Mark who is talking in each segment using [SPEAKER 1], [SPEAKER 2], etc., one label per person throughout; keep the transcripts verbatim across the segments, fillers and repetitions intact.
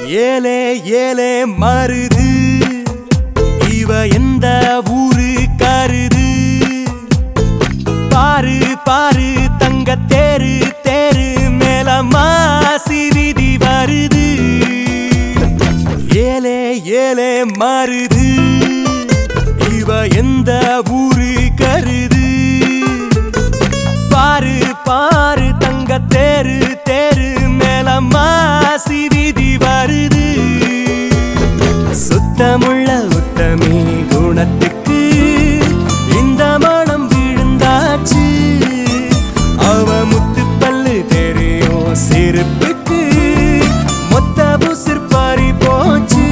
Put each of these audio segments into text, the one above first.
[SPEAKER 1] ஏலே ஏலே மருது இவ எந்த ஊரு கருது பாரு பாரு தங்க தேரு தேரு மேல மாசி விதி வருது ஏலே ஏலே மருது இவ எந்த ஊரு கருது பாரு பாரு தங்க தேரு தேரு மேல மாசி விதி வருது சுத்தமுள்ள உத்தமி குணத்துக்கு இந்த மனம் விழுந்தாச்சு அவ முத்து பல்லு தெரியும் சிரிப்புக்கு மொத்த புசிர் பாரி போச்சு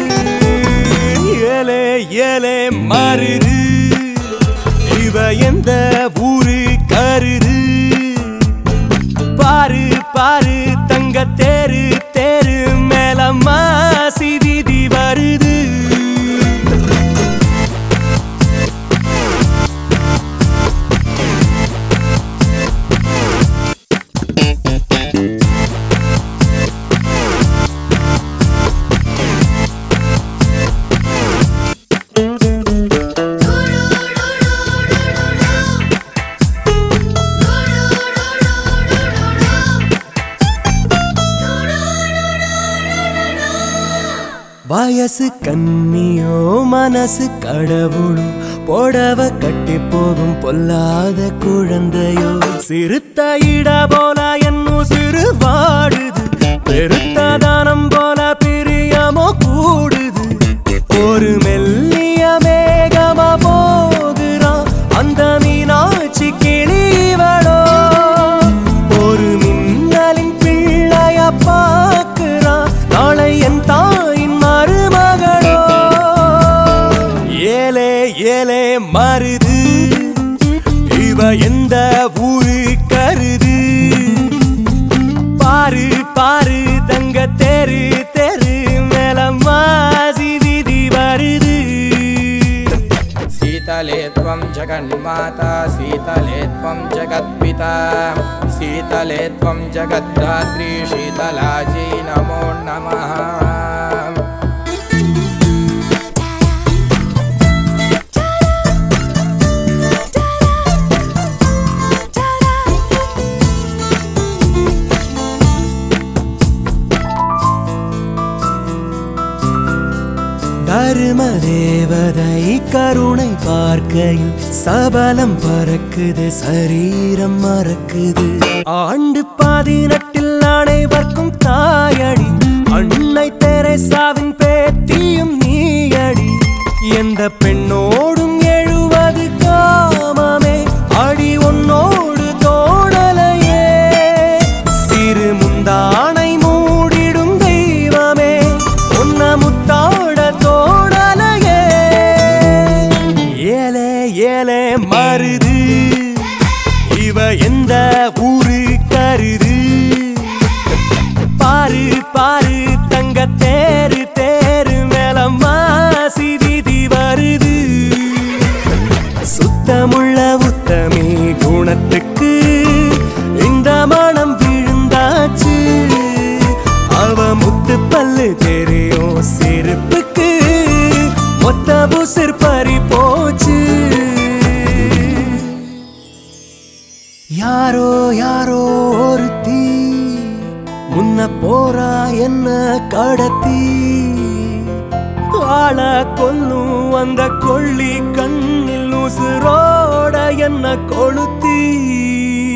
[SPEAKER 1] ஏலே ஏலே மருது இவ எந்த ஊரு கருது பாரு பாரு தங்க தேரு தேரு மேல மாசி விதி வருது வயசு கண்ணியோ மனசு கடவுளோ போடவ கட்டி போகும் பொல்லாத குழந்தையோ சிறுத்த இட போல என்னும் சிறு வாடுது பெருத்த தானம் போல பிரியமோ கூடுது ஒரு மெல்லிய மேகமா போகிறான் அந்த மீனாட்சி கிளிவளோ ஒரு மின்னலின் பிள்ளைய பார்க்கிறான் நாளை என் தாயின் மருமகளோ ஏலே ஏலே மருது இவ எந்த ஊரு கருது பாரு பாரு தங்க தேரு தேரு மேல மாசி விதி வருது
[SPEAKER 2] शीतले त्वं जगन्माता शीतले त्वं जगत्पिता शीतले त्वं जगद्धात्री शीतलाजी नमो नमः
[SPEAKER 1] தர்ம தேவதை கருணை பார்க்கையில் சபலம் பறக்குது சரீரம் மறக்குது ஆண்டு பதினெட்டில் அனைவர்க்கும் தாயடி அன்னை தெரேசாவின் பேத்தியும் நீயடி எந்த பெண்ணோடும் எழுவது காமமே அடி உன்னோடு தோணலையே சிறு முந்தானை மூடிடும் தெய்வமே உன்ன முத்தாட தோணலையே ஏலே ஏலே மருது இவ எந்த ஊரு கருது பாரு பாரு தங்க தேரு தேரு மேல மாசி விதி வருது சுத்தமுள்ள உத்தமி குணத்துக்கு இந்த மனம் விழுந்தாச்சு அவ முத்து பல்லு தெரியும் சிரிப்புக்கு மொத்த புசிர் பறி போச்சு யாரோ யாரோ ஒருத்தி முன்ன போறா என்ன கடத்தி ஆள கொல்லும் அந்த கொள்ளி கண்ணில் உசுரோட என்ன கொளுத்தி